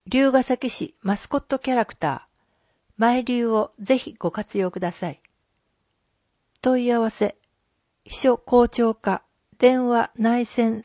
龍ヶ崎市マスコットキャラクター、マイ龍をぜひご活用ください。問い合わせ、秘書校長課、電話内線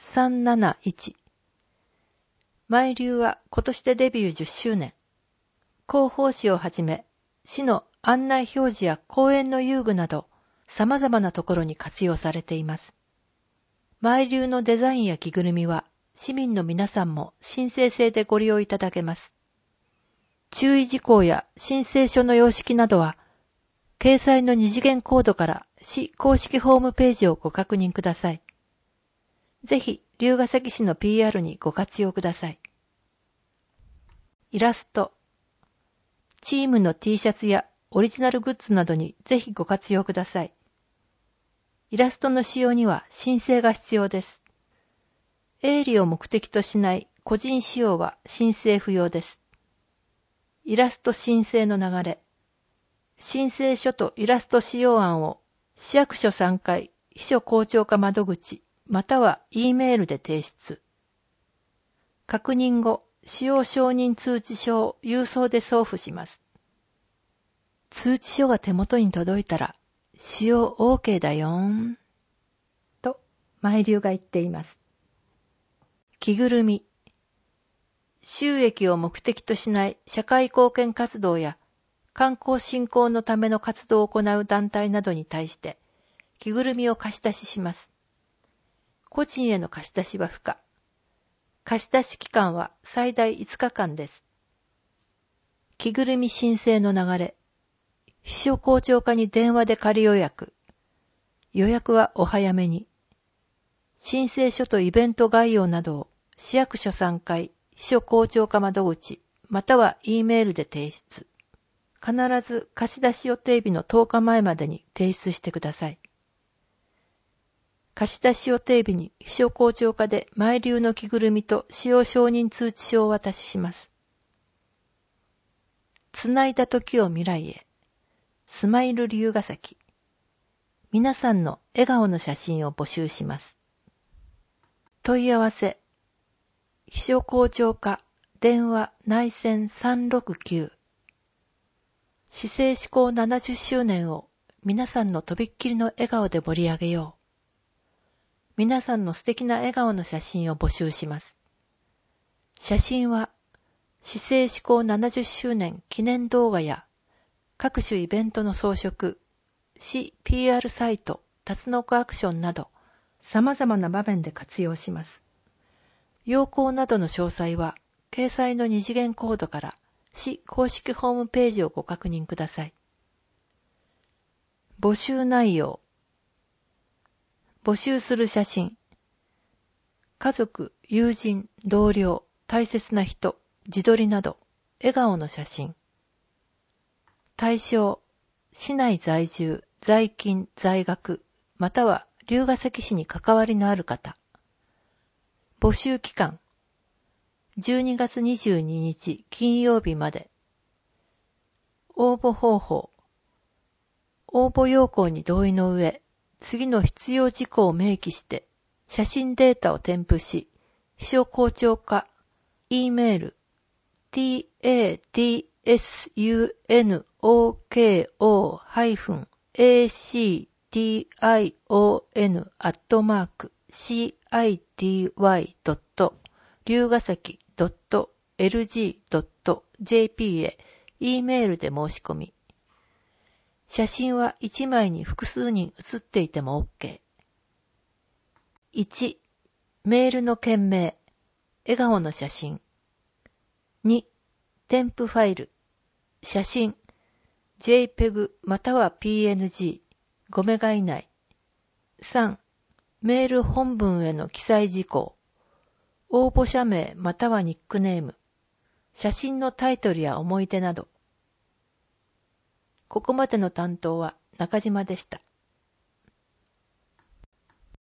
371。マイ龍は今年でデビュー10周年。広報誌をはじめ、市の案内表示や公園の遊具など、様々なところに活用されています。マイ龍のデザインや着ぐるみは、市民の皆さんも申請制でご利用いただけます。注意事項や申請書の様式などは、掲載の二次元コードから市公式ホームページをご確認ください。ぜひ、龍ヶ崎市の PR にご活用ください。イラスト。チームの T シャツやオリジナルグッズなどにぜひご活用ください。イラストの使用には申請が必要です。営利を目的としない個人使用は申請不要です。イラスト申請の流れ。申請書とイラスト使用案を市役所3階秘書校長課窓口または E メールで提出。確認後、使用承認通知書を郵送で送付します。通知書が手元に届いたら、使用 OK だよーん。と、マイ龍が言っています。着ぐるみ。収益を目的としない社会貢献活動や観光振興のための活動を行う団体などに対して着ぐるみを貸し出しします。個人への貸し出しは不可。貸し出し期間は最大5日間です。着ぐるみ申請の流れ。秘書校長課に電話で仮予約。予約はお早めに。申請書とイベント概要などを市役所3階秘書校長課窓口または E メールで提出。必ず貸し出し予定日の10日前までに提出してください。貸し出し予定日に秘書校長課でマイ龍の着ぐるみと使用承認通知書をお渡しします。つないだ時を未来へ。スマイル龍ヶ崎。皆さんの笑顔の写真を募集します。問い合わせ。秘書校長課電話内線369。市政施行70周年を皆さんのとびっきりの笑顔で盛り上げよう。皆さんの素敵な笑顔の写真を募集します。写真は市政施行70周年記念動画や各種イベントの装飾、市 PR サイト、タツノコアクションなど様々な場面で活用します。要項などの詳細は掲載の二次元コードから市公式ホームページをご確認ください。募集内容。募集する写真。家族、友人、同僚、大切な人、自撮りなど、笑顔の写真。対象。市内在住、在勤、在学、または龍ヶ崎市に関わりのある方。募集期間。12月22日金曜日まで。応募方法。応募要項に同意の上、次の必要事項を明記して、写真データを添付し、秘書校長課、E メール、tatsukon@city.ryugasaki.lg.jp へ E メールで申し込み。写真は1枚に複数人写っていても OK。1、メールの件名、笑顔の写真。2、添付ファイル、写真、JPEG または PNG、5メガ以内。3、メール本文への記載事項。応募者名またはニックネーム。写真のタイトルや思い出など。ここまでの担当は中島でした。